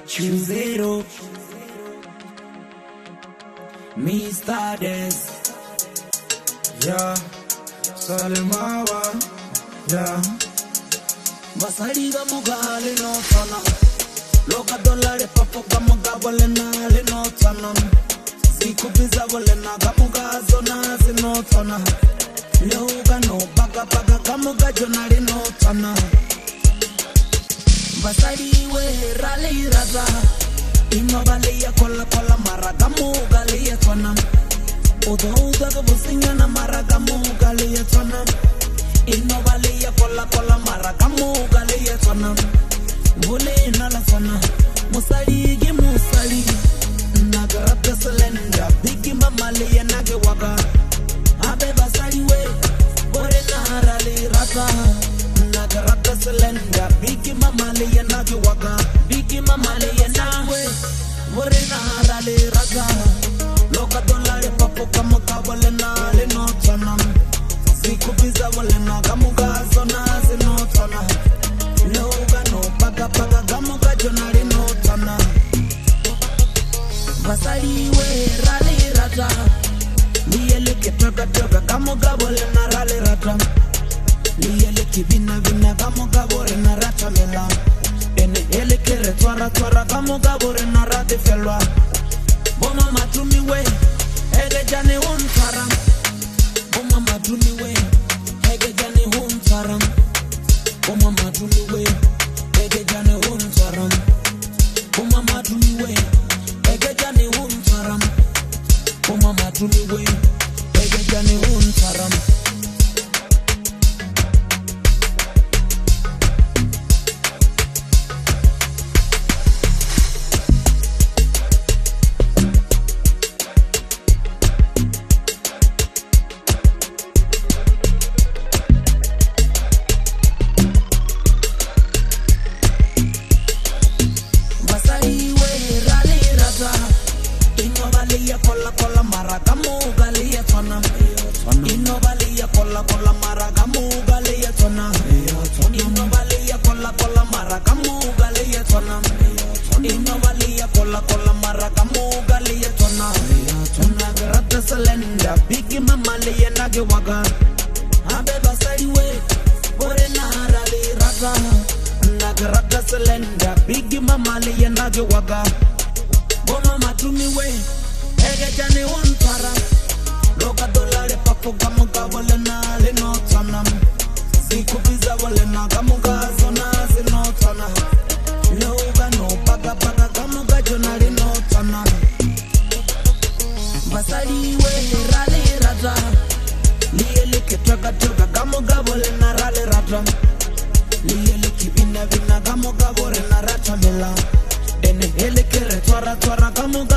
Chuzero Mr. Des Yeah Salmawa Yeah Basariga mugale no tana Loka dolare papo gamuga wale na le no tana Zikubiza wale na gamuga zona zi no tana Leuga no baga baga gamuga jonari no tana Basari we rali raza Ino gali ya kola kola maragamu gali ya twana Udo udo kabusinga na maragamu gali ya twana Ino gali ya kola kola maragamu gali ya twana Vule na la twana Musali gi musali Nagarata selenda Bigi mamali ya nage waga Abe basari we Bore na rali raza Nagarata selenda Bigi mamali ya nage waga Bigi mamali ya nage Bore na rali raza Loka dolare papo kama kawale na le no tana Zikubiza wale na gamuga zona zi no tana Leuga no paga paga gamuga jonari no tana Basari we rali raza Liyele ke toga toga gamuga wale na rali raza Liyele ke vina vina gamuga wale na rata mela Ene ele ke re twara twara gamuga wale na rate felwa Boma matumi we Ege jane untaram Boma matumi we Ege jane untaram Boma matumi we Ege jane untaram Boma matumi we Ege jane untaram Boma matumi we Ege jane untaram Kola kola maragamu gali ya twana Ino bali ya kola kola maragamu gali ya twana Ino bali ya kola kola maragamu gali ya twana Ino bali ya kola kola maragamu gali ya twana Nagarata selenda Bigi mamali ya nage waga Abe basari we Bore na rali raga Nagarata selenda Bigi mamali ya nage waga Boma matumi we Ege jane untara Loka dolare papo gamuga wale na le no tana Zikubiza wale na gamuga zona zi no tana Leuga no baga baga gamuga jonari no tana Basari we rali raza Liyele ke toga toga gamuga wale na rali raza Liyele ke vina vina gamuga wale na rata mela Ene ele ke re twara twara gamuga